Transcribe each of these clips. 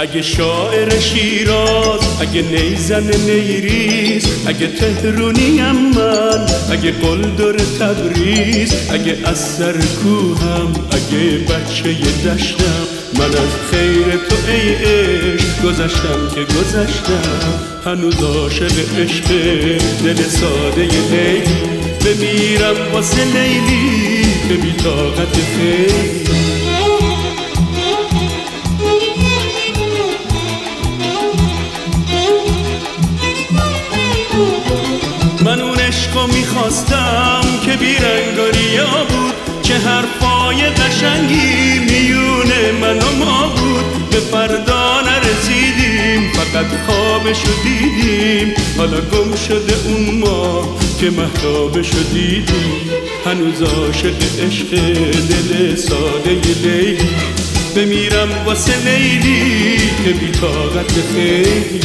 اگه شاعر شیراز، اگه نیزن نیریز، اگه تهرونیم من، اگه قلدر تبریز، اگه از سر کوهم، اگه بچه دشتم، من از خیر تو ای عشق گذشتم که گذشتم. هنوز عاشق عشق دل ساده لیلی، بمیرم واسه لیلی به بی طاقت خیلی. من اون عشقو میخواستم که بیرنگاریا بود، چه حرفای قشنگی میونه من و ما بود. به فردا نرسیدیم فقط خوابشو دیدیم، حالا گم شده اون ما که مهتابشو دیدیم. هنوز عاشق عشق دل ساده لیلی، بمیرم واسه لیلی که بی طاقت خیلی.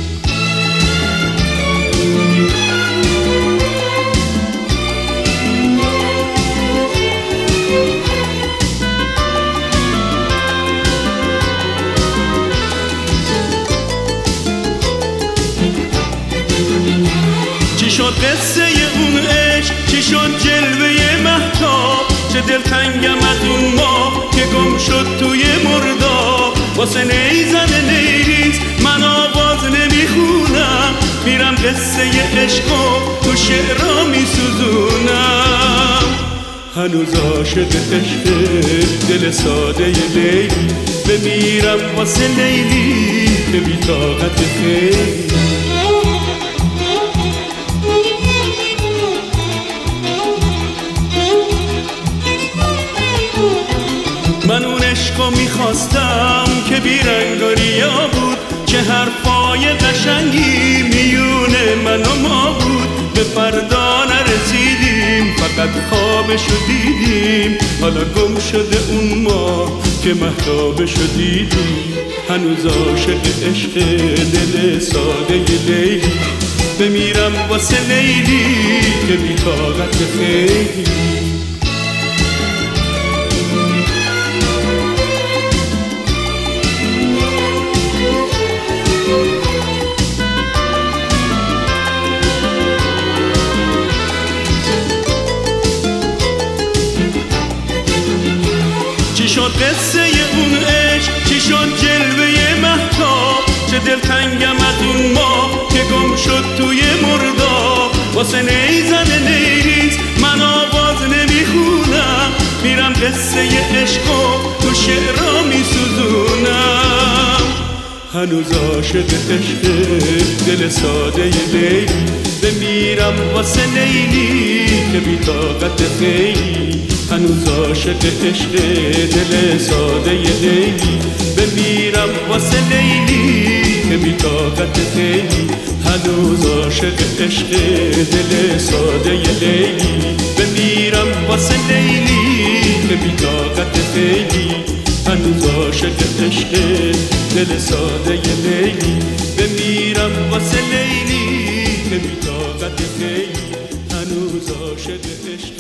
چی شد قصه اون عشق، چی شد جلوه مهتاب، چه دلتنگم از اون ماه که گم شد توی مرداب. واسه نیزن نیریز من آواز نمیخونم، میرم قصه عشقو تو شعرها میسوزونم. هنوز عاشق عشق دل ساده لیلی، بمیرم واسه لیلی به بی طاقت خیلی. من اون عشقو میخواستم که بیرنگاریا بود، چه حرفای قشنگی میونه من و ما بود. به فردا نرسیدیم فقط خوابشو دیدیم، حالا گم شده اون ما که مهتابشو دیدیم. هنوز عاشق عشق دل ساده لیلی، بمیرم واسه لیلی که بی طاقت خیلی. چی شد قصه اون عشق، چی شد جلوه مهتاب، چه دلتنگم از اون ماه که گم شد توی مرداب. واسه نیزن نیریز من آواز نمیخونم، میرم قصه عشقو تو شعرها میسوزونم. هنوز عاشق عشق دل ساده لیلی، بمیرم واسه لیلی که بی طاقت خیلی. هنوز عاشق عشق دل ساده لیلی، بمیرم واسه لیلی که بی طاقت خیلی. هنوز عاشق عشق دل ساده لیلی، بمیرم واسه لیلی که بی طاقت خیلی. هنوز عاشق عشق دل ساده لیلی، بمیرم واسه لیلی که بی طاقت خیلی. هنوز عاشق عشق